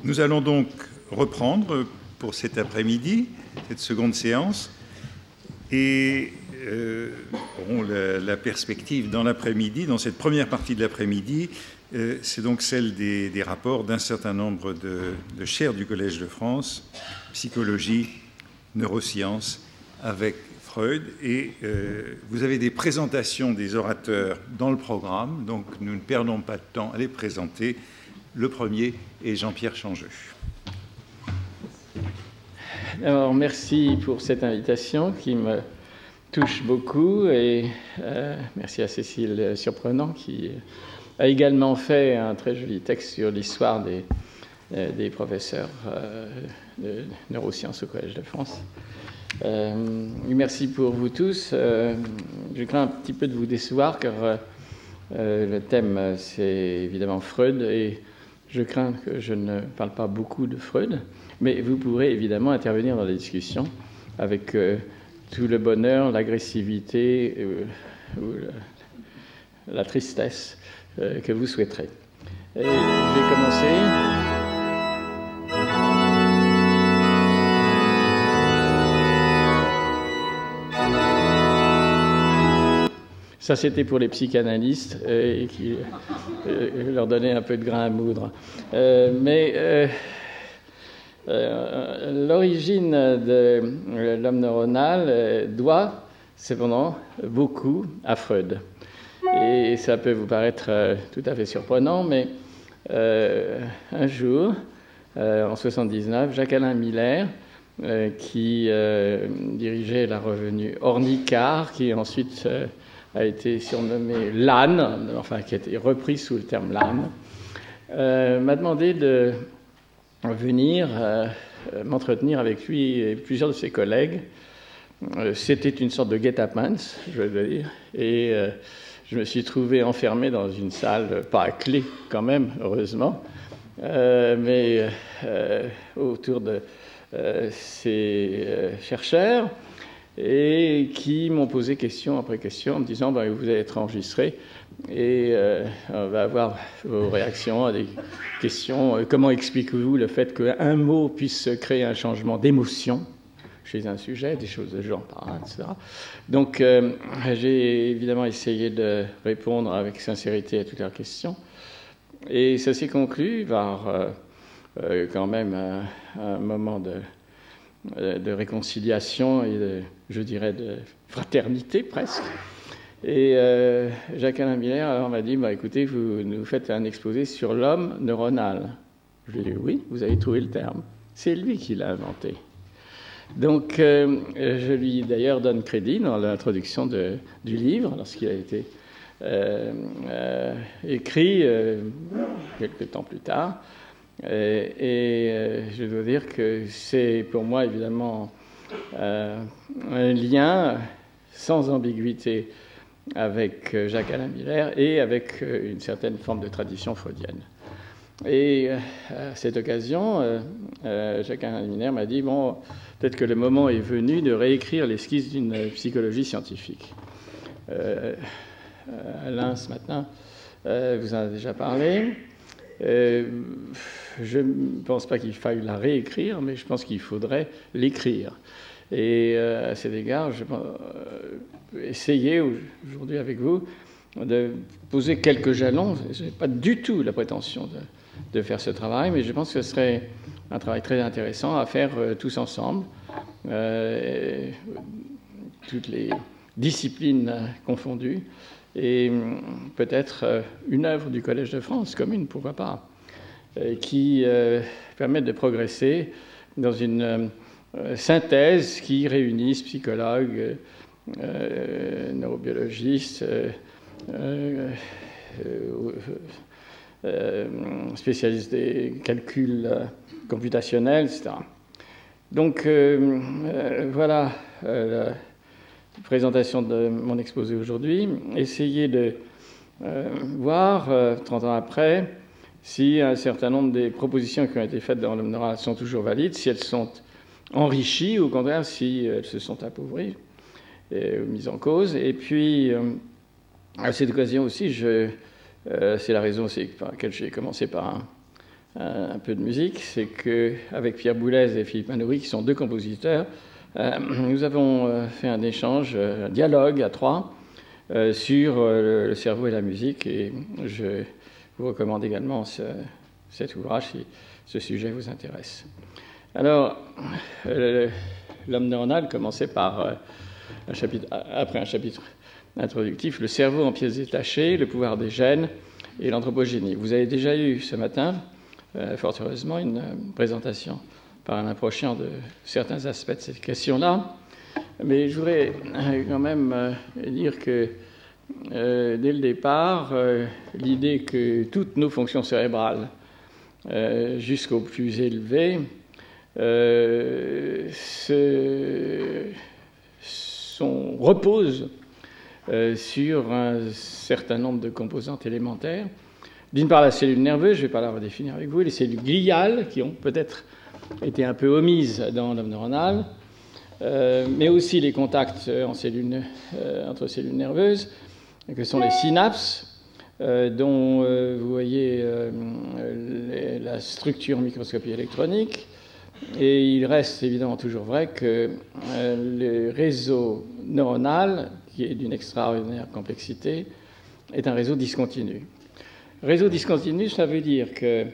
Nous allons donc reprendre pour cet après-midi, cette seconde séance, et la perspective dans l'après-midi, dans cette première partie de l'après-midi, c'est donc celle des rapports d'un certain nombre de chaires du Collège de France, psychologie, neurosciences, avec Freud. Et vous avez des présentations des orateurs dans le programme, donc nous ne perdons pas de temps à les présenter. Le premier est Jean-Pierre Changeux. Alors, merci pour cette invitation qui me touche beaucoup et merci à Cécile Surprenant qui a également fait un très joli texte sur l'histoire des professeurs de neurosciences au Collège de France. Merci pour vous tous. Je crains un petit peu de vous décevoir car le thème c'est évidemment Freud et je crains que je ne parle pas beaucoup de Freud, mais vous pourrez évidemment intervenir dans la discussion avec tout le bonheur, l'agressivité ou la tristesse que vous souhaiterez. Et je vais commencer. Ça, c'était pour les psychanalystes et qui leur donnait un peu de grain à moudre. L'origine de l'homme neuronal doit cependant beaucoup à Freud. Et ça peut vous paraître tout à fait surprenant, mais un jour, en 1979, Jacques-Alain Miller, qui dirigeait la revue Ornicar, qui ensuite a été surnommé l'âne, enfin qui a été repris sous le terme l'âne, m'a demandé de venir m'entretenir avec lui et plusieurs de ses collègues. C'était une sorte de guet-apens, je veux dire, et je me suis trouvé enfermé dans une salle, pas à clé quand même, heureusement, mais autour de ces chercheurs, et qui m'ont posé question après question en me disant vous allez être enregistré et on va avoir vos réactions à des questions. Comment expliquez-vous le fait qu'un mot puisse créer un changement d'émotion chez un sujet, des choses de genre, etc. Donc j'ai évidemment essayé de répondre avec sincérité à toutes leurs questions et ça s'est conclu par quand même un moment de réconciliation et je dirais de fraternité presque. Et Jacques-Alain Miller alors m'a dit écoutez, vous nous faites un exposé sur l'homme neuronal. Je lui ai dit oui, vous avez trouvé le terme. C'est lui qui l'a inventé. Donc je lui d'ailleurs donne crédit dans l'introduction du livre lorsqu'il a été écrit quelques temps plus tard. Et je dois dire que c'est pour moi évidemment un lien sans ambiguïté avec Jacques-Alain Miller et avec une certaine forme de tradition freudienne. Et à cette occasion, Jacques-Alain Miller m'a dit peut-être que le moment est venu de réécrire l'esquisse d'une psychologie scientifique. Alain, ce matin, vous en a déjà parlé. Je ne pense pas qu'il faille la réécrire, mais je pense qu'il faudrait l'écrire. Et à cet égard, je vais essayer aujourd'hui avec vous de poser quelques jalons. Je n'ai pas du tout la prétention de faire ce travail, mais je pense que ce serait un travail très intéressant à faire tous ensemble, toutes les disciplines confondues, et peut-être une œuvre du Collège de France commune, pourquoi pas, qui permette de progresser dans une synthèse qui réunisse psychologues, neurobiologistes, spécialistes des calculs computationnels, etc. Donc voilà la présentation de mon exposé aujourd'hui. Essayez de voir, 30 ans après, si un certain nombre des propositions qui ont été faites dans l'homme neural sont toujours valides, si elles sont enrichies, ou au contraire, si elles se sont appauvries et mises en cause. Et puis, à cette occasion aussi, c'est la raison aussi pour laquelle j'ai commencé par un peu de musique, c'est qu'avec Pierre Boulez et Philippe Manoury, qui sont deux compositeurs, nous avons fait un échange, un dialogue à trois sur le cerveau et la musique. Et je vous recommande également cet ouvrage si ce sujet vous intéresse. Alors, l'homme neuronal commençait par après un chapitre introductif, le cerveau en pièces détachées, le pouvoir des gènes et l'anthropogénie. Vous avez déjà eu ce matin, fort heureusement, une présentation par Alain Prochian de certains aspects de cette question-là. Mais je voudrais quand même dire que dès le départ, l'idée que toutes nos fonctions cérébrales, jusqu'au plus élevé, reposent sur un certain nombre de composantes élémentaires. D'une part, la cellule nerveuse, je ne vais pas la redéfinir avec vous, les cellules gliales, qui ont peut-être été un peu omises dans l'homme neuronal, mais aussi les contacts entre cellules nerveuses, que sont les synapses, dont vous voyez la structure en microscopie électronique. Et il reste évidemment toujours vrai que le réseau neuronal, qui est d'une extraordinaire complexité, est un réseau discontinu. Réseau discontinu, ça veut dire que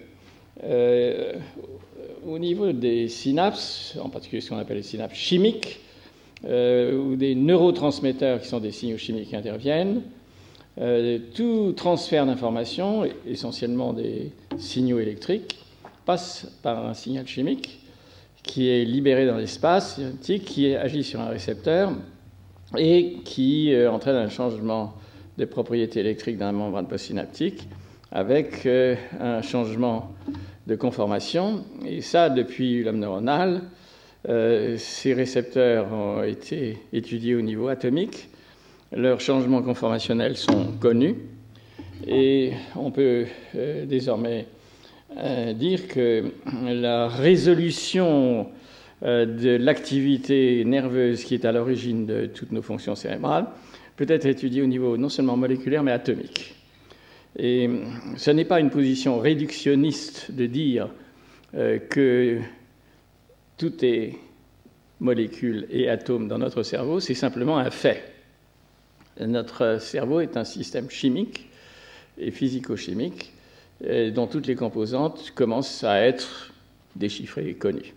au niveau des synapses, en particulier ce qu'on appelle les synapses chimiques, où des neurotransmetteurs qui sont des signaux chimiques interviennent, tout transfert d'informations, essentiellement des signaux électriques, passe par un signal chimique qui est libéré dans l'espace, qui agit sur un récepteur et qui entraîne un changement des propriétés électriques dans la membrane postsynaptique avec un changement de conformation. Et ça, depuis l'homme neuronal, ces récepteurs ont été étudiés au niveau atomique. Leurs changements conformationnels sont connus et on peut désormais dire que la résolution de l'activité nerveuse qui est à l'origine de toutes nos fonctions cérébrales peut être étudiée au niveau non seulement moléculaire mais atomique. Et ce n'est pas une position réductionniste de dire que tout est molécules et atomes dans notre cerveau, c'est simplement un fait. Notre cerveau est un système chimique et physico-chimique dont toutes les composantes commencent à être déchiffrées et connues.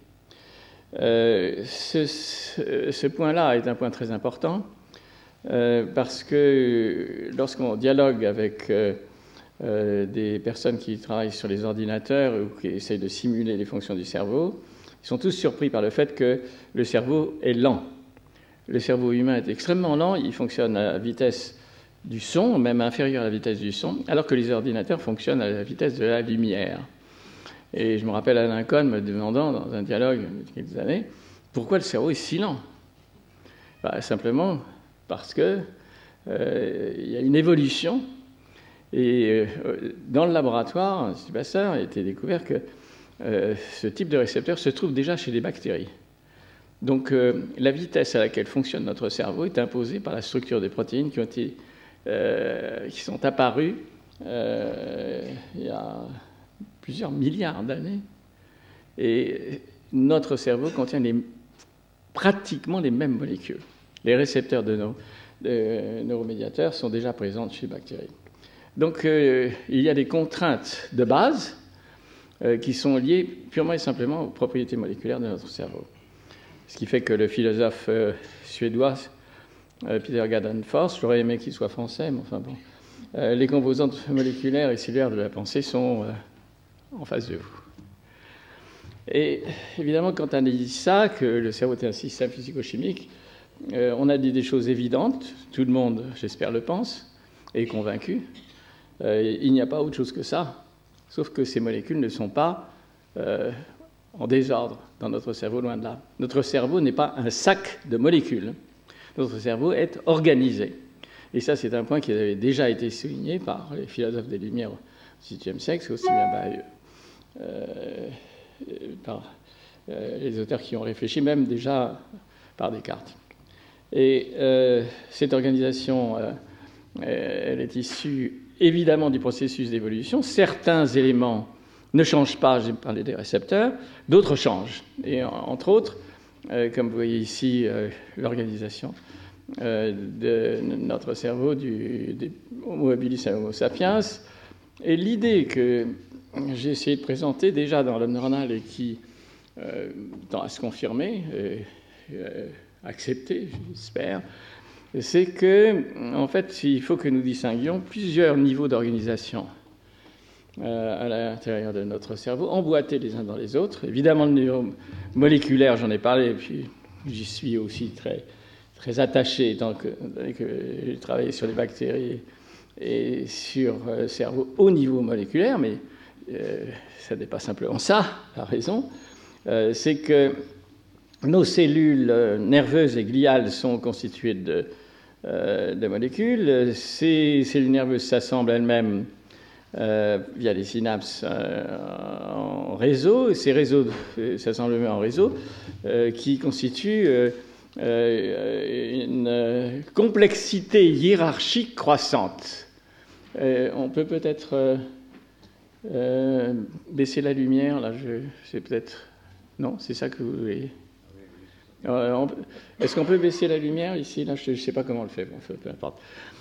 Ce point-là est un point très important parce que lorsqu'on dialogue avec des personnes qui travaillent sur les ordinateurs ou qui essayent de simuler les fonctions du cerveau, ils sont tous surpris par le fait que le cerveau est lent. Le cerveau humain est extrêmement lent, il fonctionne à la vitesse du son, même inférieure à la vitesse du son, alors que les ordinateurs fonctionnent à la vitesse de la lumière. Et je me rappelle Alain Cohn me demandant, dans un dialogue il y a quelques années, pourquoi le cerveau est si lent ? Simplement parce qu'il y a une évolution. Et dans le laboratoire, M. Basseur a été découvert que ce type de récepteur se trouve déjà chez les bactéries. Donc la vitesse à laquelle fonctionne notre cerveau est imposée par la structure des protéines qui sont apparues il y a plusieurs milliards d'années. Et notre cerveau contient pratiquement les mêmes molécules. Les récepteurs de neuromédiateurs sont déjà présents chez les bactéries. Donc il y a des contraintes de base qui sont liées purement et simplement aux propriétés moléculaires de notre cerveau. Ce qui fait que le philosophe suédois Peter Gadansfors, j'aurais aimé qu'il soit français, mais enfin bon, les composantes moléculaires et cellulaires de la pensée sont en face de vous. Et évidemment, quand on a dit ça, que le cerveau est un système physico-chimique, on a dit des choses évidentes, tout le monde, j'espère, le pense, est convaincu. Il n'y a pas autre chose que ça, sauf que ces molécules ne sont pas en désordre dans notre cerveau, loin de là. Notre cerveau n'est pas un sac de molécules. Notre cerveau est organisé. Et ça, c'est un point qui avait déjà été souligné par les philosophes des Lumières au XVIIIe siècle, aussi bien par les auteurs qui ont réfléchi, même déjà par Descartes. Et cette organisation, elle est issue évidemment du processus d'évolution. Certains éléments ne changent pas, j'ai parlé des récepteurs, d'autres changent. Et entre autres, comme vous voyez ici, l'organisation de notre cerveau, des Homo habilis à Homo sapiens, et l'idée que j'ai essayé de présenter déjà dans l'homme neuronal et qui tend à se confirmer, accepter, j'espère, c'est que, en fait, il faut que nous distinguions plusieurs niveaux d'organisation à l'intérieur de notre cerveau, emboîtés les uns dans les autres. Évidemment, le niveau moléculaire, j'en ai parlé, et puis j'y suis aussi très, très attaché, tant que j'ai travaillé sur les bactéries et sur le cerveau au niveau moléculaire, mais ça n'est pas simplement ça, la raison. C'est que nos cellules nerveuses et gliales sont constituées de molécules. Ces cellules nerveuses s'assemblent elles-mêmes via les synapses en réseau. Et ces réseaux s'assemblent en réseau qui constituent une complexité hiérarchique croissante. On peut peut-être baisser la lumière. Là, c'est peut-être... Non, c'est ça que vous voulez. Est-ce qu'on peut baisser la lumière ici? Là, je ne sais pas comment on le fait. Bon, peu importe.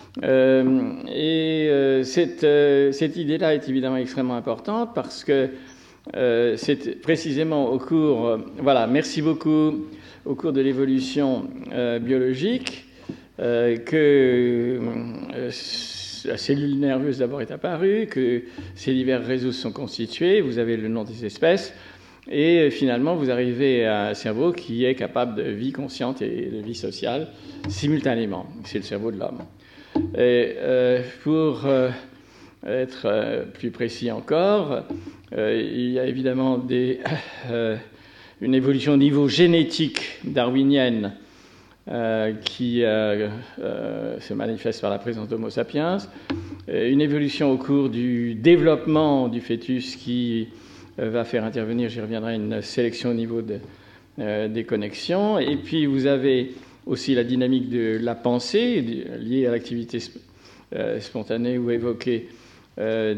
Cette idée-là est évidemment extrêmement importante parce que c'est précisément au cours... voilà, merci beaucoup. Au cours de l'évolution biologique que la cellule nerveuse d'abord est apparue, que ces divers réseaux se sont constitués. Vous avez le nom des espèces. Et finalement, vous arrivez à un cerveau qui est capable de vie consciente et de vie sociale simultanément. C'est le cerveau de l'homme. Et pour être plus précis encore, il y a évidemment une évolution au niveau génétique darwinienne qui se manifeste par la présence d'Homo sapiens, une évolution au cours du développement du fœtus qui va faire intervenir, j'y reviendrai, une sélection au niveau des connexions. Et puis vous avez aussi la dynamique de la pensée liée à l'activité spontanée ou évoquée lors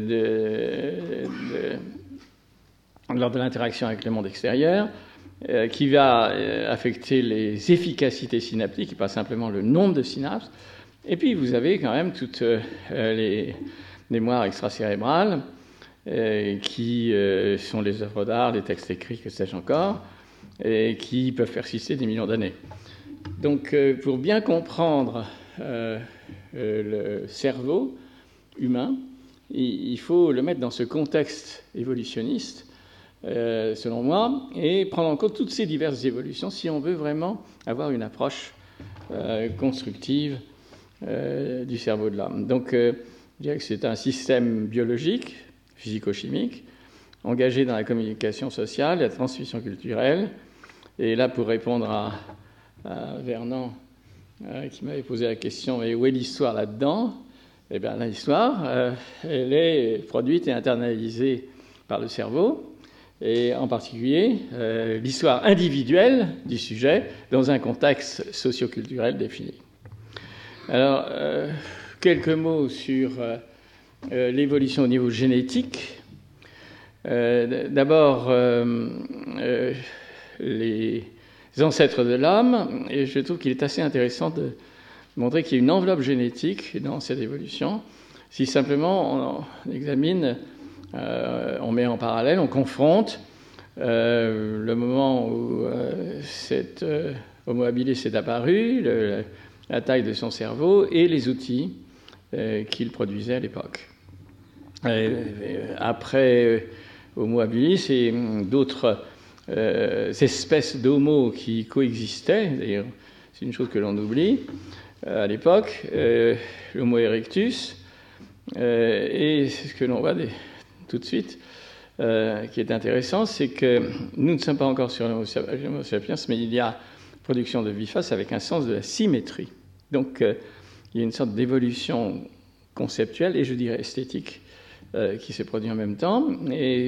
de l'interaction avec le monde extérieur, qui va affecter les efficacités synaptiques, et pas simplement le nombre de synapses. Et puis vous avez quand même toutes les mémoires extracérébrales, qui sont les œuvres d'art, les textes écrits, que sais-je encore, et qui peuvent persister des millions d'années. Donc, pour bien comprendre le cerveau humain, il faut le mettre dans ce contexte évolutionniste, selon moi, et prendre en compte toutes ces diverses évolutions si on veut vraiment avoir une approche constructive du cerveau de l'homme. Donc, je dirais que c'est un système biologique, physico-chimique, engagé dans la communication sociale, la transmission culturelle. Et là, pour répondre à Vernon, qui m'avait posé la question, mais où est l'histoire là-dedans? Eh bien, l'histoire, elle est produite et internalisée par le cerveau, et en particulier l'histoire individuelle du sujet dans un contexte socio-culturel défini. Alors, quelques mots sur l'évolution au niveau génétique. D'abord, les ancêtres de l'homme, et je trouve qu'il est assez intéressant de montrer qu'il y a une enveloppe génétique dans cette évolution. Si simplement on examine, on met en parallèle, on confronte le moment où cet Homo habilis est apparu, la taille de son cerveau et les outils qu'il produisait à l'époque. Après Homo habilis et d'autres espèces d'homo qui coexistaient, d'ailleurs c'est une chose que l'on oublie à l'époque, l'Homo erectus, et c'est ce que l'on voit tout de suite, qui est intéressant, c'est que nous ne sommes pas encore sur l'Homo sapiens, mais il y a production de bifaces avec un sens de la symétrie. Donc il y a une sorte d'évolution conceptuelle et je dirais esthétique qui s'est produite en même temps. Et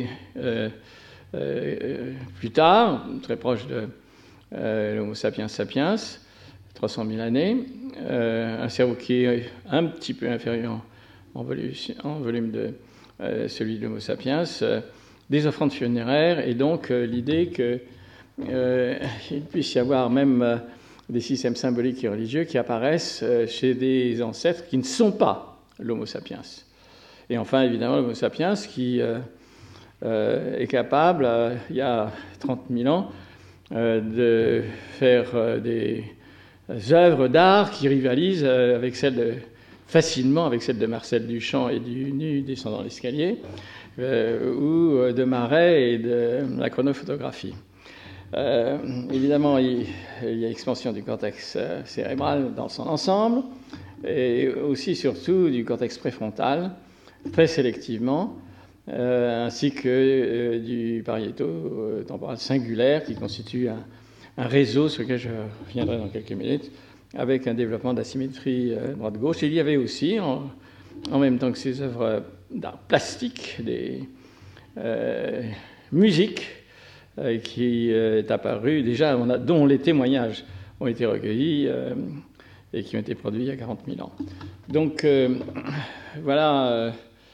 plus tard, très proche de l'Homo sapiens sapiens, 300 000 années, un cerveau qui est un petit peu inférieur en volume de celui de l'Homo sapiens, des offrandes funéraires, et donc l'idée qu'il puisse y avoir même des systèmes symboliques et religieux qui apparaissent chez des ancêtres qui ne sont pas l'Homo sapiens. Et enfin, évidemment, l'Homo sapiens qui est capable, il y a 30 000 ans, de faire des œuvres d'art qui rivalisent facilement avec celles de Marcel Duchamp et du nu descendant l'escalier, ou de Marais et de la chronophotographie. Évidemment, il y a expansion du cortex cérébral dans son ensemble, et aussi, surtout, du cortex préfrontal, très sélectivement, ainsi que du pariéto-temporal singulaire, qui constitue un réseau sur lequel je reviendrai dans quelques minutes, avec un développement d'asymétrie droite-gauche. Il y avait aussi, en même temps que ces œuvres d'art plastique, des musiques qui est apparue déjà, dont les témoignages ont été recueillis et qui ont été produits il y a 40 000 ans. Donc voilà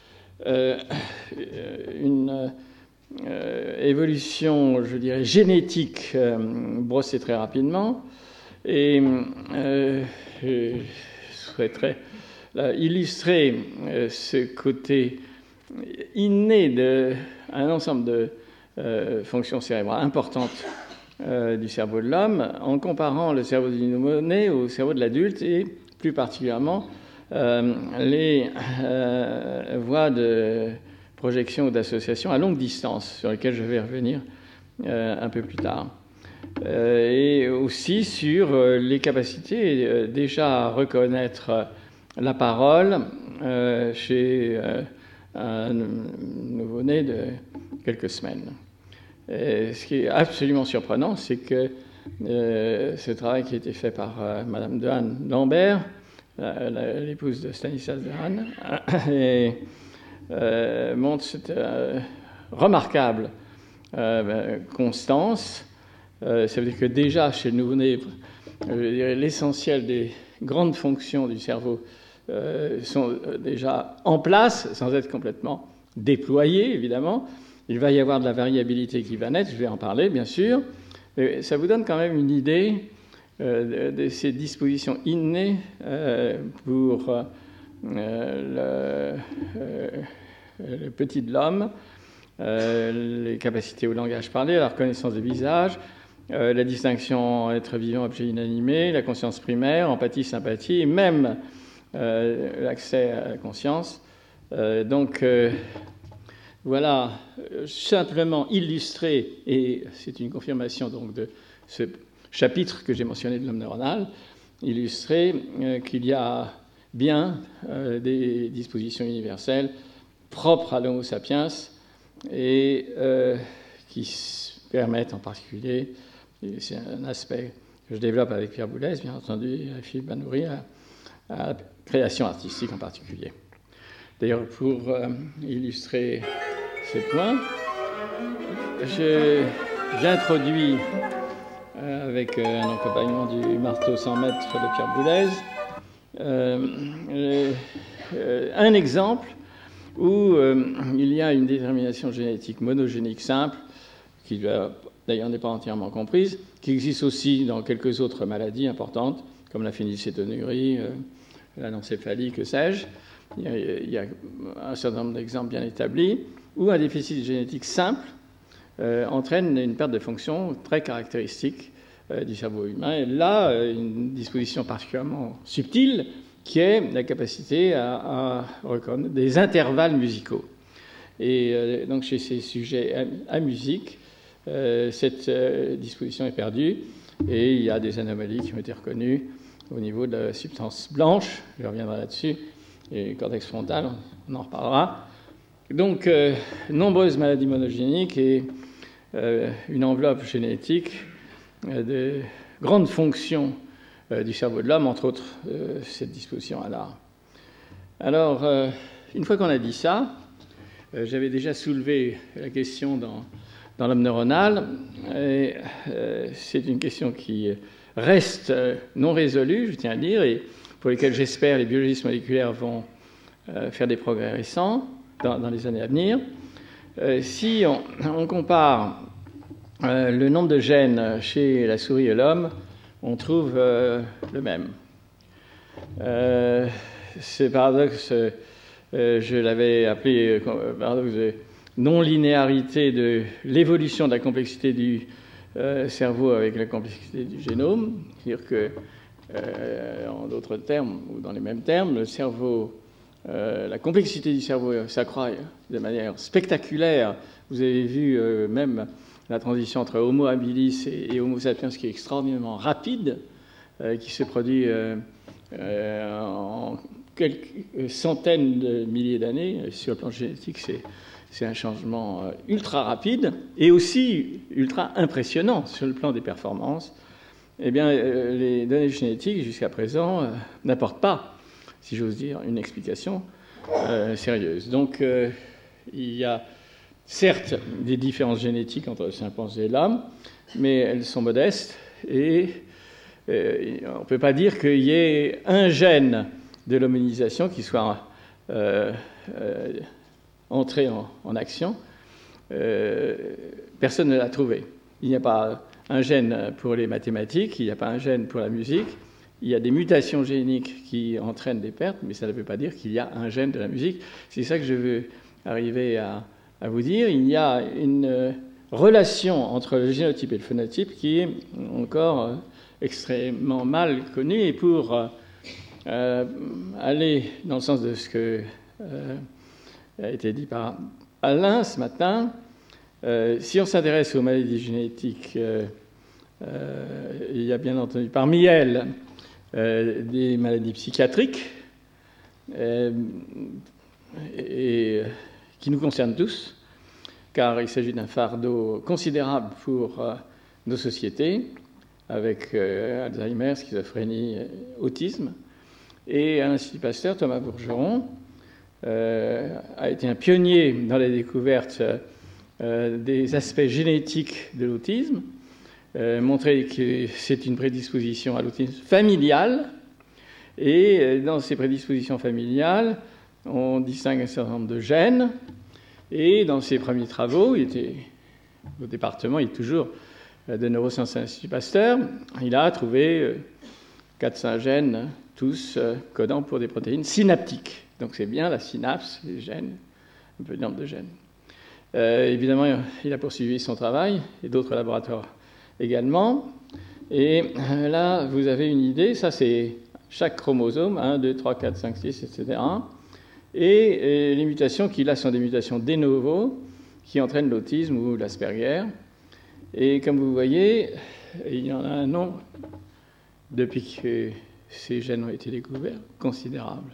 une évolution, je dirais, génétique brossée très rapidement. Et je souhaiterais illustrer ce côté inné d'un ensemble de fonctions cérébrales importantes du cerveau de l'homme en comparant le cerveau du nouveau-né au cerveau de l'adulte et plus particulièrement les voies de projection ou d'association à longue distance sur lesquelles je vais revenir un peu plus tard. Et aussi sur les capacités déjà à reconnaître la parole chez un nouveau-né de quelques semaines. Et ce qui est absolument surprenant, c'est que ce travail qui a été fait par Madame Dehaene Lambert, l'épouse de Stanislas Dehaene, montre cette remarquable constance. Ça veut dire que déjà, chez le nouveau-né, l'essentiel des grandes fonctions du cerveau sont déjà en place, sans être complètement déployées, évidemment. Il va y avoir de la variabilité qui va naître, je vais en parler, bien sûr. Mais ça vous donne quand même une idée de ces dispositions innées pour le petit de l'homme, les capacités au langage parlé, la reconnaissance des visages, la distinction être vivant, objet inanimé, la conscience primaire, empathie, sympathie, et même l'accès à la conscience. Donc, voilà, simplement illustré, et c'est une confirmation donc de ce chapitre que j'ai mentionné de l'homme neuronal, illustré qu'il y a bien des dispositions universelles propres à l'Homo sapiens et qui permettent en particulier, et c'est un aspect que je développe avec Pierre Boulez, bien entendu, et Philippe Banoury, à la création artistique en particulier. D'ailleurs, pour illustrer ces points, j'introduis, avec un accompagnement du marteau 100 mètres de Pierre Boulez, un exemple où il y a une détermination génétique monogénique simple, qui d'ailleurs n'est pas entièrement comprise, qui existe aussi dans quelques autres maladies importantes, comme la phénylcétonurie, l'anencéphalie, que sais-je. Il y a un certain nombre d'exemples bien établis, où un déficit génétique simple entraîne une perte de fonction très caractéristique du cerveau humain. Et là, une disposition particulièrement subtile, qui est la capacité à reconnaître des intervalles musicaux. Et donc, chez ces sujets à musique, cette disposition est perdue, et il y a des anomalies qui ont été reconnues au niveau de la substance blanche, je reviendrai là-dessus, et le cortex frontal, on en reparlera. Donc, nombreuses maladies monogéniques et une enveloppe génétique de grandes fonctions du cerveau de l'homme, entre autres cette disposition-là. Alors, une fois qu'on a dit ça, j'avais déjà soulevé la question dans l'homme neuronal, et c'est une question qui reste non résolue, je tiens à dire, et pour lesquelles j'espère les biologistes moléculaires vont faire des progrès récents dans les années à venir. si on compare le nombre de gènes chez la souris et l'homme, on trouve le même. Ce paradoxe, je l'avais appelé paradoxe de non-linéarité de l'évolution de la complexité du cerveau avec la complexité du génome. C'est-à-dire que, en d'autres termes, ou dans les mêmes termes, le cerveau, la complexité du cerveau s'accroît de manière spectaculaire. Vous avez vu même la transition entre Homo habilis et Homo sapiens qui est extraordinairement rapide, qui se produit en quelques centaines de milliers d'années. Sur le plan génétique, c'est un changement ultra rapide et aussi ultra impressionnant sur le plan des performances. Eh bien, les données génétiques, jusqu'à présent, n'apportent pas, si j'ose dire, une explication sérieuse. Donc, il y a certes des différences génétiques entre le chimpanzé et l'homme, mais elles sont modestes et on ne peut pas dire qu'il y ait un gène de l'hominisation qui soit entré en action. Personne ne l'a trouvé. Il n'y a pas un gène pour les mathématiques, il n'y a pas un gène pour la musique. Il y a des mutations géniques qui entraînent des pertes, mais ça ne veut pas dire qu'il y a un gène de la musique. C'est ça que je veux arriver à vous dire. Il y a une relation entre le génotype et le phénotype qui est encore extrêmement mal connue. Et pour aller dans le sens de ce que a été dit par Alain ce matin, si on s'intéresse aux maladies génétiques, il y a bien entendu parmi elles des maladies psychiatriques et qui nous concernent tous, car il s'agit d'un fardeau considérable pour nos sociétés, avec Alzheimer, schizophrénie, autisme. Et à l'Institut Pasteur, Thomas Bourgeron a été un pionnier dans la découverte des aspects génétiques de l'autisme, montrer que c'est une prédisposition à l'autisme familial. Et dans ces prédispositions familiales, on distingue un certain nombre de gènes. Et dans ses premiers travaux, il était au département, il est toujours de neurosciences à l'Institut Pasteur, il a trouvé 400 gènes, tous codant pour des protéines synaptiques. Donc c'est bien la synapse, les gènes, un peu de nombre de gènes. Évidemment, il a poursuivi son travail, et d'autres laboratoires également. Et là, vous avez une idée, ça c'est chaque chromosome, 1, 2, 3, 4, 5, 6, etc. Et les mutations qu'il a sont des mutations de novo qui entraînent l'autisme ou l'Asperger. Et comme vous voyez, il y en a un nombre, depuis que ces gènes ont été découverts, considérable.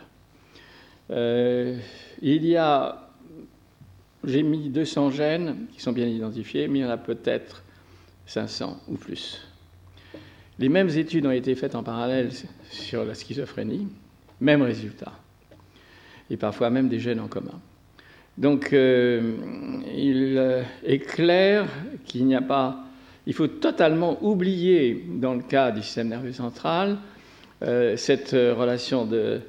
J'ai mis 200 gènes qui sont bien identifiés, mais il y en a peut-être 500 ou plus. Les mêmes études ont été faites en parallèle sur la schizophrénie, même résultat. Et parfois même des gènes en commun. Donc, il est clair qu'il n'y a pas... Il faut totalement oublier, dans le cas du système nerveux central, cette relation de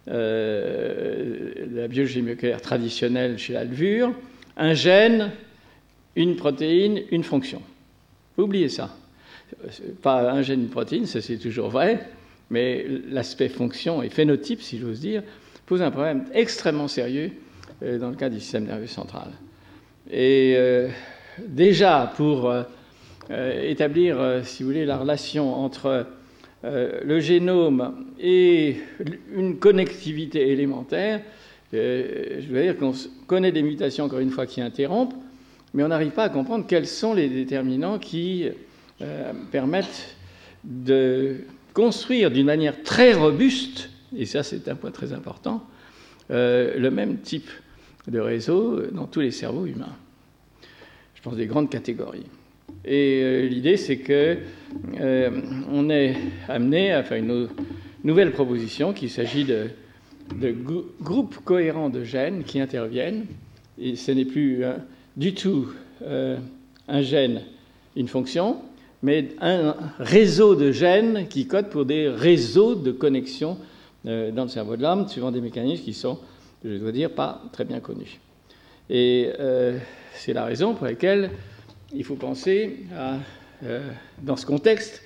la biologie moléculaire traditionnelle chez la levure, un gène, une protéine, une fonction. Oubliez ça. Pas un gène, une protéine, ça c'est toujours vrai, mais l'aspect fonction et phénotype, si j'ose dire, pose un problème extrêmement sérieux dans le cas du système nerveux central. Et déjà, pour établir, si vous voulez, la relation entre le génome et une connectivité élémentaire, je veux dire qu'on connaît des mutations, encore une fois, qui interrompent, mais on n'arrive pas à comprendre quels sont les déterminants qui permettent de construire d'une manière très robuste, et ça c'est un point très important, le même type de réseau dans tous les cerveaux humains. Je pense des grandes catégories. Et l'idée c'est que on est amené à faire une nouvelle proposition, qu'il s'agit de groupes cohérents de gènes qui interviennent, et ce n'est plus du tout un gène, une fonction, mais un réseau de gènes qui codent pour des réseaux de connexions dans le cerveau de l'homme, suivant des mécanismes qui sont, je dois dire, pas très bien connus. Et c'est la raison pour laquelle il faut penser à, dans ce contexte,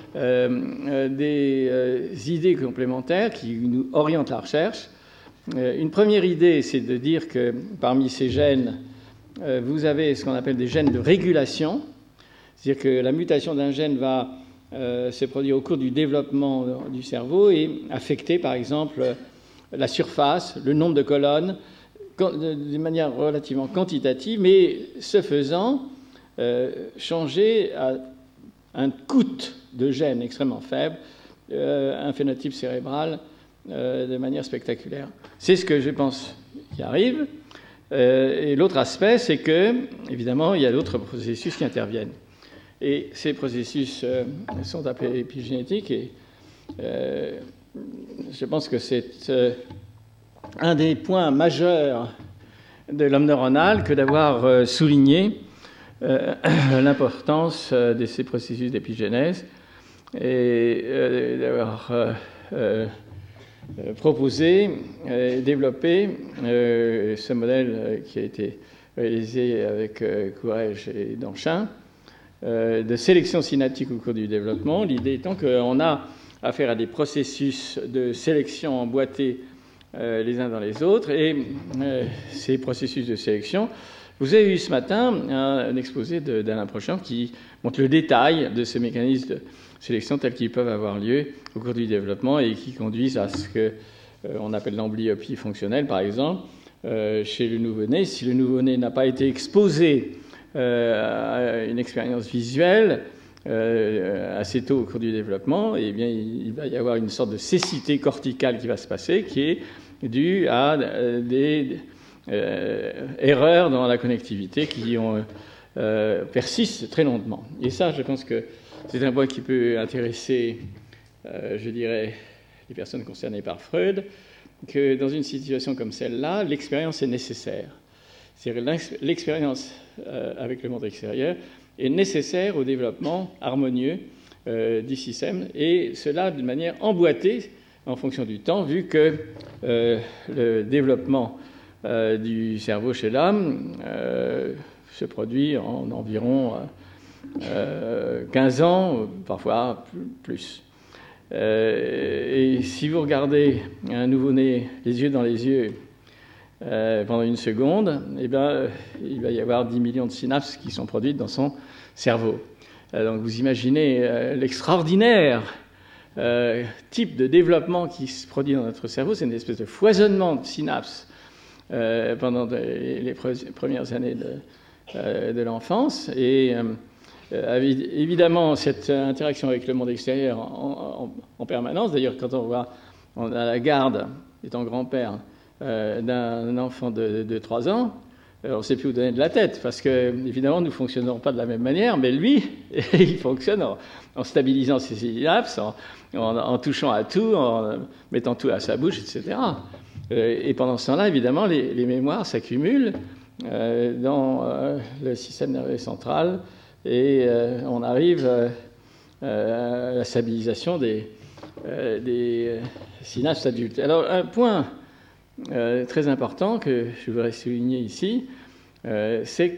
des idées complémentaires qui nous orientent la recherche. Une première idée, c'est de dire que parmi ces gènes, vous avez ce qu'on appelle des gènes de régulation, c'est-à-dire que la mutation d'un gène va se produire au cours du développement du cerveau et affecter, par exemple, la surface, le nombre de colonnes, de manière relativement quantitative, mais ce faisant, changer à un coût de gènes extrêmement faible, un phénotype cérébral de manière spectaculaire. C'est ce que je pense qui arrive. Et l'autre aspect, c'est que, évidemment, il y a d'autres processus qui interviennent. Et ces processus sont appelés épigénétiques. Et je pense que c'est un des points majeurs de l'homme neuronal que d'avoir souligné l'importance de ces processus d'épigénèse et d'avoir proposé et développé ce modèle qui a été réalisé avec Courrèges et Danchin de sélection synaptique au cours du développement. L'idée étant qu'on a affaire à des processus de sélection emboîtés les uns dans les autres, et ces processus de sélection, vous avez eu ce matin un exposé d'Alain Prochant qui montre le détail de ces mécanismes de sélection tels qu'ils peuvent avoir lieu au cours du développement et qui conduisent à ce qu'on appelle l'amblyopie fonctionnelle, par exemple, chez le nouveau-né. Si le nouveau-né n'a pas été exposé à une expérience visuelle assez tôt au cours du développement, eh bien, il va y avoir une sorte de cécité corticale qui va se passer, qui est due à des erreurs dans la connectivité qui persistent très longtemps. Et ça, je pense que c'est un point qui peut intéresser, je dirais, les personnes concernées par Freud, que dans une situation comme celle-là, l'expérience est nécessaire. C'est-à-dire l'expérience avec le monde extérieur est nécessaire au développement harmonieux du système, et cela d'une manière emboîtée en fonction du temps, vu que le développement du cerveau chez l'homme se produit en environ 15 ans, parfois plus. Et si vous regardez un nouveau-né les yeux dans les yeux pendant une seconde, eh bien, il va y avoir 10 millions de synapses qui sont produites dans son cerveau. Donc vous imaginez l'extraordinaire type de développement qui se produit dans notre cerveau. C'est une espèce de foisonnement de synapses pendant les premières années de l'enfance. Et évidemment, cette interaction avec le monde extérieur en permanence. D'ailleurs, quand on a la garde, étant grand-père, d'un enfant de 3 ans, on ne sait plus où donner de la tête, parce que, évidemment, nous ne fonctionnons pas de la même manière, mais lui, il fonctionne en stabilisant ses synapses, en touchant à tout, en mettant tout à sa bouche, etc. Et pendant ce temps-là, évidemment, les mémoires s'accumulent dans le système nerveux central, et on arrive à la stabilisation des synapses adultes. Alors, un point très important que je voudrais souligner ici, c'est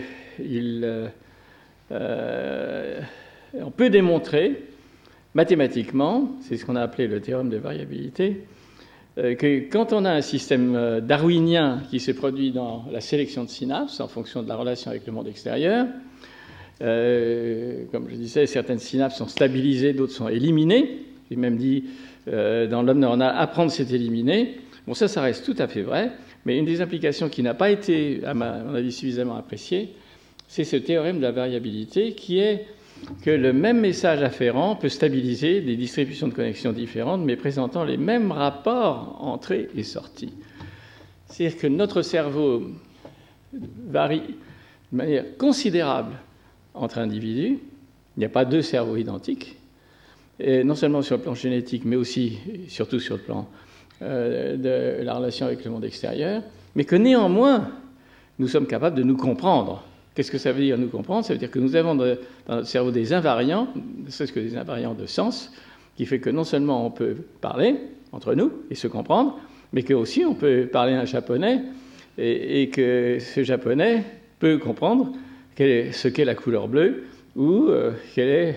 on peut démontrer mathématiquement, c'est ce qu'on a appelé le théorème de variabilité, que quand on a un système darwinien qui se produit dans la sélection de synapses en fonction de la relation avec le monde extérieur, comme je disais, certaines synapses sont stabilisées, d'autres sont éliminées. J'ai même dit dans l'homme neuronal, apprendre c'est éliminer. Bon, ça reste tout à fait vrai, mais une des implications qui n'a pas été, à mon avis, suffisamment appréciée, c'est ce théorème de la variabilité qui est que le même message afférent peut stabiliser des distributions de connexions différentes, mais présentant les mêmes rapports entrée et sortie. C'est-à-dire que notre cerveau varie de manière considérable entre individus. Il n'y a pas 2 cerveaux identiques, et non seulement sur le plan génétique, mais aussi, et surtout sur le plan de la relation avec le monde extérieur, mais que néanmoins, nous sommes capables de nous comprendre. Qu'est-ce que ça veut dire nous comprendre? Ça veut dire que nous avons dans notre cerveau des invariants, ne serait-ce que des invariants de sens, qui fait que non seulement on peut parler entre nous et se comprendre, mais que aussi on peut parler un japonais et que ce Japonais peut comprendre ce qu'est la couleur bleue ou quel est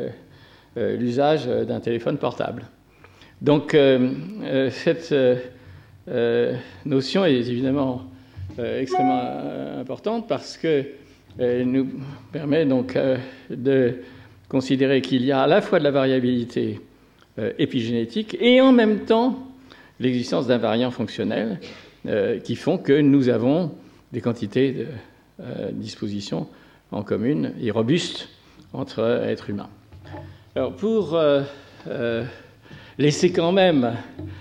l'usage d'un téléphone portable. Donc cette notion est évidemment extrêmement importante parce qu'elle nous permet donc de considérer qu'il y a à la fois de la variabilité épigénétique et en même temps l'existence d'invariants fonctionnels qui font que nous avons des quantités de dispositions en commune et robustes entre êtres humains. Alors pour laisser quand même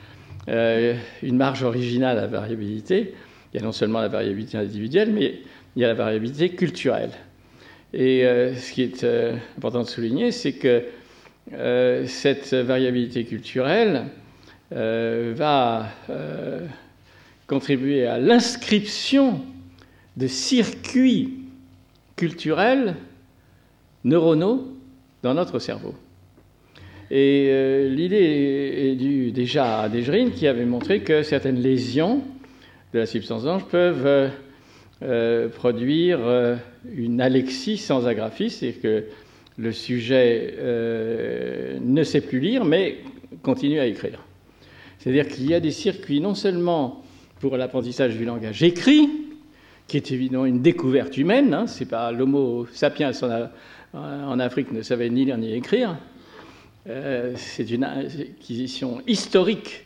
une marge originale à la variabilité, il y a non seulement la variabilité individuelle, mais il y a la variabilité culturelle. Et ce qui est important de souligner, c'est que cette variabilité culturelle va contribuer à l'inscription de circuits culturels neuronaux dans notre cerveau. Et l'idée est due déjà à Dejerine, qui avait montré que certaines lésions de la substance d'ange peuvent produire une alexie sans agraphie, c'est-à-dire que le sujet ne sait plus lire, mais continue à écrire. C'est-à-dire qu'il y a des circuits non seulement pour l'apprentissage du langage écrit, qui est évidemment une découverte humaine, hein, c'est pas l'homo sapiens en Afrique ne savait ni lire ni écrire, c'est une acquisition historique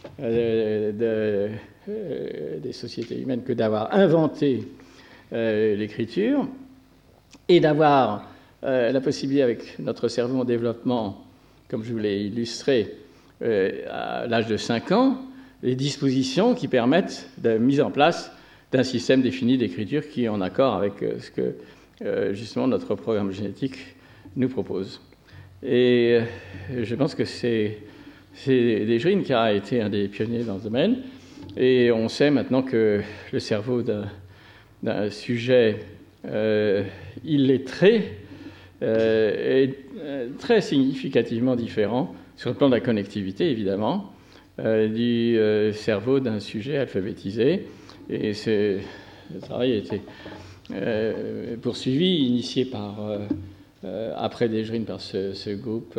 des sociétés humaines que d'avoir inventé l'écriture et d'avoir la possibilité avec notre cerveau en développement, comme je vous l'ai illustré, à l'âge de 5 ans, les dispositions qui permettent la mise en place d'un système défini d'écriture qui est en accord avec ce que justement notre programme génétique nous propose. Et je pense que c'est Dejerine qui a été un des pionniers dans ce domaine. Et on sait maintenant que le cerveau d'un sujet illettré est très significativement différent, sur le plan de la connectivité évidemment, du cerveau d'un sujet alphabétisé. Et ce travail a été poursuivi, initié par, après Dejerine par ce groupe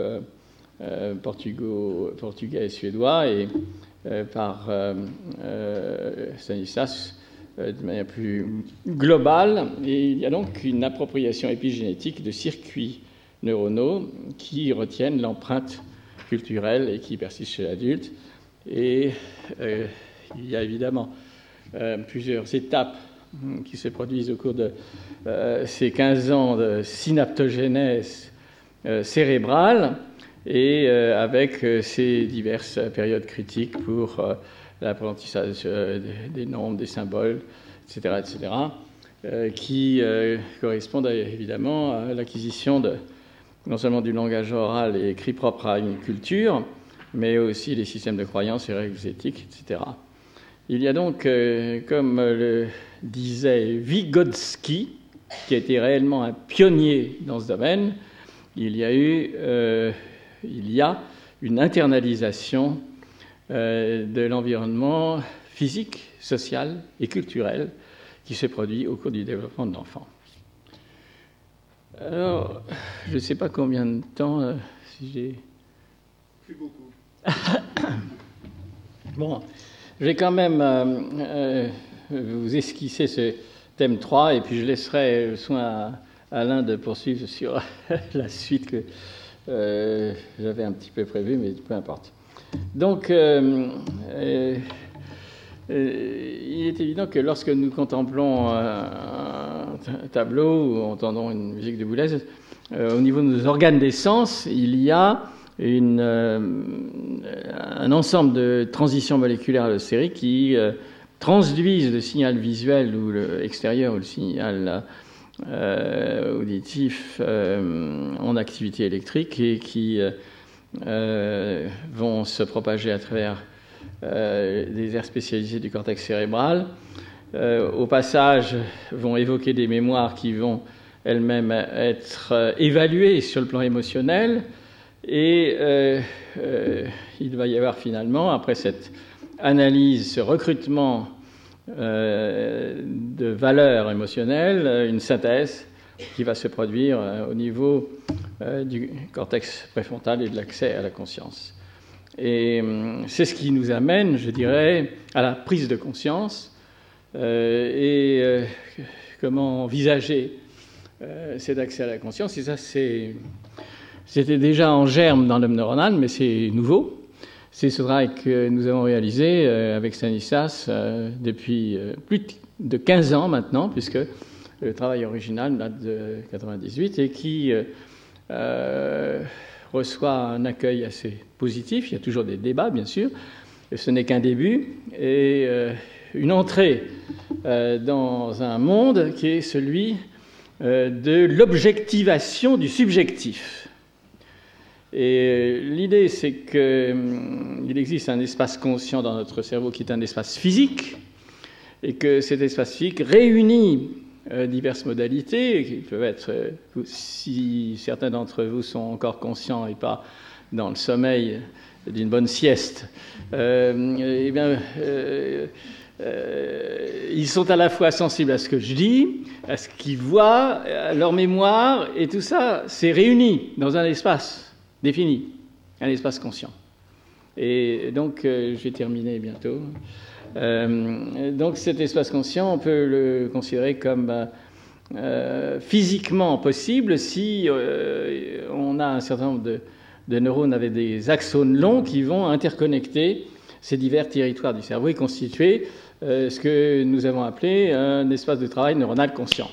portugais et suédois, et par Stanislas de manière plus globale. Et il y a donc une appropriation épigénétique de circuits neuronaux qui retiennent l'empreinte culturelle et qui persistent chez l'adulte. Et il y a évidemment plusieurs étapes qui se produisent au cours de ces 15 ans de synaptogénèse cérébrale et avec ces diverses périodes critiques pour l'apprentissage des nombres, des symboles, etc., qui correspondent évidemment à l'acquisition non seulement du langage oral et écrit propre à une culture, mais aussi les systèmes de croyances et règles éthiques, etc. Il y a donc, comme le disait Vygotsky, qui a été réellement un pionnier dans ce domaine, il y a une internalisation de l'environnement physique, social et culturel qui se produit au cours du développement de l'enfant. Alors, je ne sais pas combien de temps, si j'ai... Plus beaucoup. Bon, je vais quand même vous esquisser ce thème 3 et puis je laisserai le soin à Alain de poursuivre sur la suite que j'avais un petit peu prévue, mais peu importe. Donc, il est évident que lorsque nous contemplons un tableau ou entendons une musique de Boulez, au niveau de nos organes des sens, il y a un ensemble de transitions moléculaires allostériques qui transduisent le signal visuel ou extérieur ou le signal auditif en activité électrique et qui vont se propager à travers des aires spécialisées du cortex cérébral. Au passage, vont évoquer des mémoires qui vont elles-mêmes être évaluées sur le plan émotionnel. Et il va y avoir finalement, après cette analyse, ce recrutement de valeurs émotionnelles, une synthèse qui va se produire au niveau du cortex préfrontal et de l'accès à la conscience. Et c'est ce qui nous amène, je dirais, à la prise de conscience et comment envisager cet accès à la conscience. Et ça, c'était déjà en germe dans l'homme neuronal, mais c'est nouveau. C'est ce travail que nous avons réalisé avec Stanislas depuis plus de 15 ans maintenant, puisque le travail original date de 1998 et qui reçoit un accueil assez positif. Il y a toujours des débats, bien sûr. Et ce n'est qu'un début et une entrée dans un monde qui est celui de l'objectivation du subjectif. Et l'idée, c'est qu'il existe un espace conscient dans notre cerveau qui est un espace physique, et que cet espace physique réunit diverses modalités, qui peuvent être, si certains d'entre vous sont encore conscients et pas dans le sommeil d'une bonne sieste, ils sont à la fois sensibles à ce que je dis, à ce qu'ils voient, à leur mémoire, et tout ça, c'est réuni dans un espace défini, un espace conscient. Et donc, je vais terminer bientôt. Donc, cet espace conscient, on peut le considérer comme physiquement possible si on a un certain nombre de neurones avec des axones longs qui vont interconnecter ces divers territoires du cerveau et constituer ce que nous avons appelé un espace de travail neuronal conscient.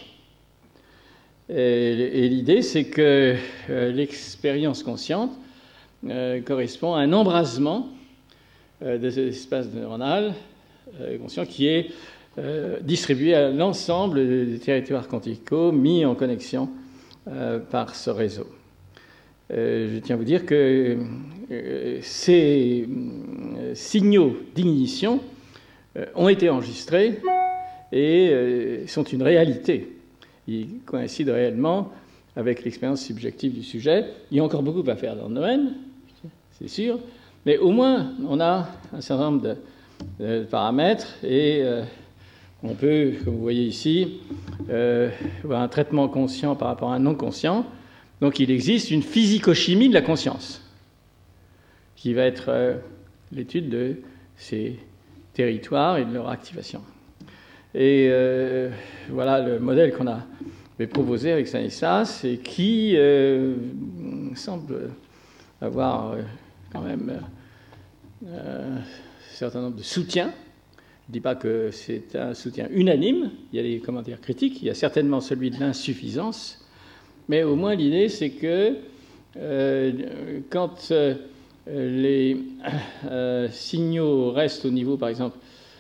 Et l'idée, c'est que l'expérience consciente correspond à un embrasement de cet espace neuronal conscient qui est distribué à l'ensemble des territoires corticaux mis en connexion par ce réseau. Je tiens à vous dire que ces signaux d'ignition ont été enregistrés et sont une réalité. Ils coïncident réellement avec l'expérience subjective du sujet. Il y a encore beaucoup à faire dans le domaine, c'est sûr, mais au moins on a un certain nombre de paramètres et on peut, comme vous voyez ici, avoir un traitement conscient par rapport à un non conscient. Donc il existe une physico-chimie de la conscience qui va être l'étude de ces territoires et de leur activation. Et voilà le modèle qu'on avait proposé avec Stanislas et qui semble avoir quand même un certain nombre de soutiens. Je ne dis pas que c'est un soutien unanime, il y a des commentaires critiques, il y a certainement celui de l'insuffisance, mais au moins l'idée c'est que quand les signaux restent au niveau, par exemple,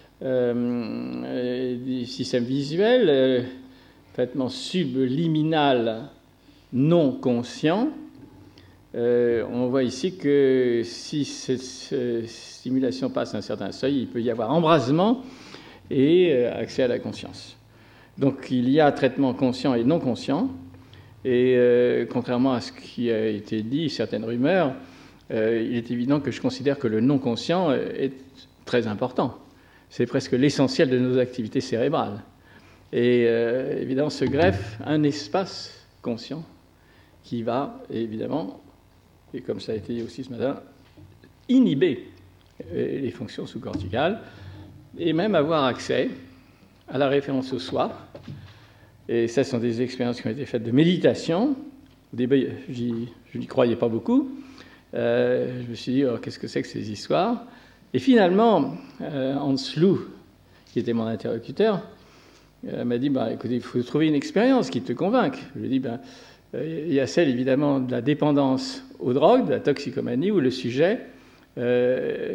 du système visuel, traitement subliminal non conscient, on voit ici que si cette stimulation passe un certain seuil, il peut y avoir embrasement et accès à la conscience. Donc il y a traitement conscient et non conscient, et contrairement à ce qui a été dit, certaines rumeurs, il est évident que je considère que le non conscient est très important. C'est presque l'essentiel de nos activités cérébrales. Et évidemment, se greffe un espace conscient qui va, évidemment, et comme ça a été dit aussi ce matin, inhiber les fonctions sous-corticales et même avoir accès à la référence au soi. Et ça, ce sont des expériences qui ont été faites de méditation. Au début, je n'y croyais pas beaucoup. Je me suis dit, oh, qu'est-ce que c'est que ces histoires ? Et finalement, Hans Lou, qui était mon interlocuteur, m'a dit, écoutez, il faut trouver une expérience qui te convainque. Je lui ai dit, il y a celle, évidemment, de la dépendance aux drogues, de la toxicomanie, où le sujet a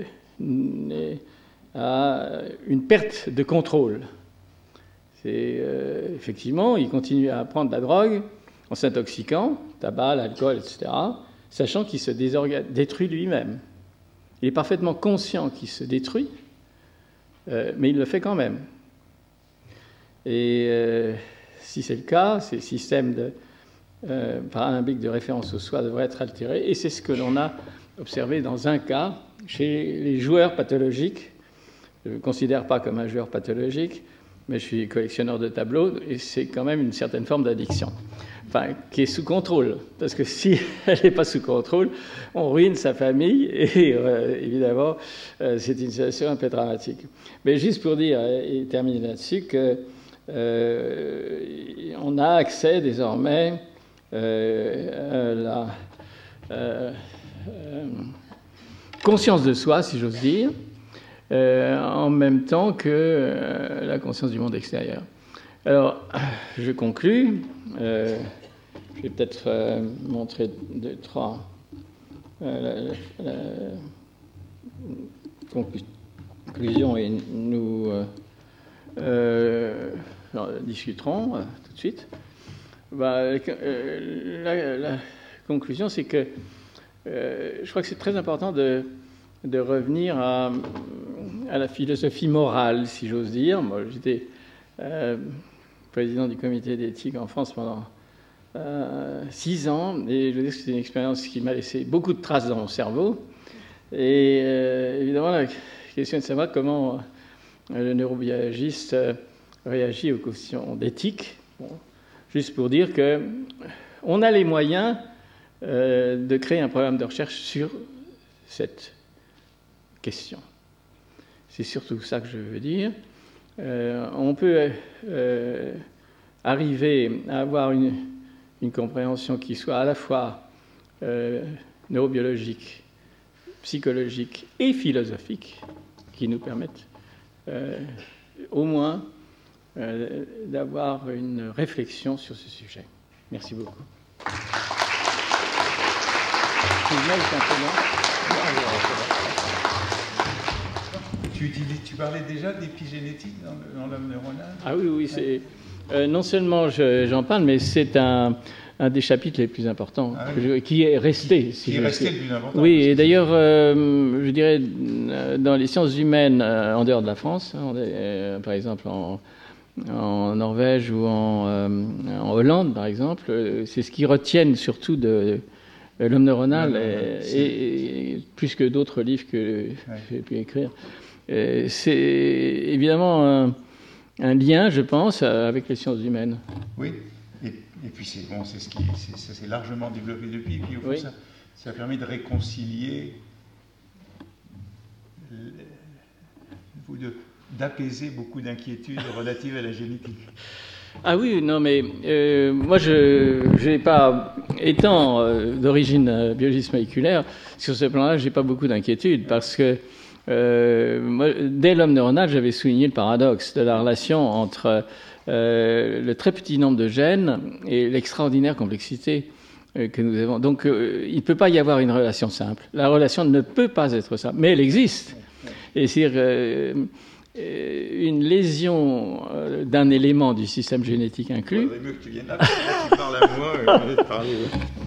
une perte de contrôle. C'est effectivement, il continue à prendre de la drogue en s'intoxiquant, tabac, l'alcool, etc., sachant qu'il se détruit lui-même. Il est parfaitement conscient qu'il se détruit, mais il le fait quand même. Et si c'est le cas, ces systèmes paralimbiques de référence au soi devraient être altérés. Et c'est ce que l'on a observé dans un cas chez les joueurs pathologiques je ne me considère pas comme un joueur pathologique, mais je suis collectionneur de tableaux et c'est quand même une certaine forme d'addiction. Enfin, qui est sous contrôle. Parce que si elle n'est pas sous contrôle, on ruine sa famille et évidemment, c'est une situation un peu dramatique. Mais juste pour dire, et terminer là-dessus, que on a accès désormais à la conscience de soi, si j'ose dire, en même temps que la conscience du monde extérieur. Alors, je conclus. Je vais peut-être montrer 2, 3 la conclusion et nous discuterons tout de suite. La conclusion, c'est que je crois que c'est très important de revenir à la philosophie morale, si j'ose dire. Moi, j'étais président du comité d'éthique en France pendant 6 ans, et je veux dire que c'est une expérience qui m'a laissé beaucoup de traces dans mon cerveau. Et évidemment, la question est de savoir comment le neurobiologiste réagit aux questions d'éthique. Bon, juste pour dire qu'on a les moyens de créer un programme de recherche sur cette question. C'est surtout ça que je veux dire. On peut arriver à avoir une compréhension qui soit à la fois neurobiologique, psychologique et philosophique, qui nous permettent au moins d'avoir une réflexion sur ce sujet. Merci beaucoup. Tu parlais déjà d'épigénétique dans l'homme neuronal? Ah oui, c'est... non seulement j'en parle, mais c'est un des chapitres les plus importants, qui est resté. Qui est resté le plus important. Oui, et d'ailleurs, je dirais, dans les sciences humaines, en dehors de la France, par exemple en Norvège ou en Hollande, par exemple, c'est ce qui retiennent surtout de l'homme neuronal, et plus que d'autres livres que j'ai pu écrire. C'est évidemment un lien, je pense, avec les sciences humaines. Oui, et puis c'est bon, ça s'est largement développé depuis, et puis au fond, ça permet de réconcilier, d'apaiser beaucoup d'inquiétudes relatives à la génétique. Ah oui, non, mais moi, je n'ai pas, étant d'origine biologiste moléculaire, sur ce plan-là, je n'ai pas beaucoup d'inquiétudes, parce que moi, dès l'homme neuronal, j'avais souligné le paradoxe de la relation entre le très petit nombre de gènes et l'extraordinaire complexité que nous avons. Donc, il ne peut pas y avoir une relation simple. La relation ne peut pas être simple, mais elle existe. Et c'est-à-dire une lésion d'un élément du système génétique inclus. Il mieux que tu viennes là, tu parles à moi, je vais te parler.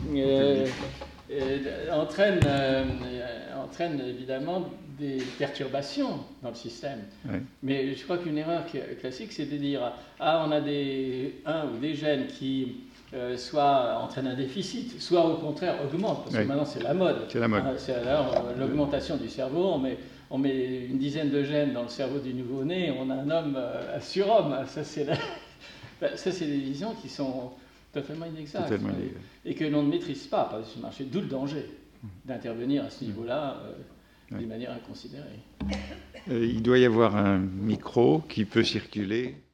Entraîne évidemment des perturbations dans le système. Oui. Mais je crois qu'une erreur classique, c'est de dire on a un ou des gènes qui soit entraînent un déficit, soit au contraire augmentent, parce que maintenant c'est la mode. C'est la mode. C'est l'augmentation du cerveau, on met une dizaine de gènes dans le cerveau du nouveau-né, on a un homme, un surhomme. Ça, c'est des visions qui sont totalement inexactes et que l'on ne maîtrise pas par ce marché, d'où le danger d'intervenir à ce niveau-là d'une manière inconsidérée. Il doit y avoir un micro qui peut circuler.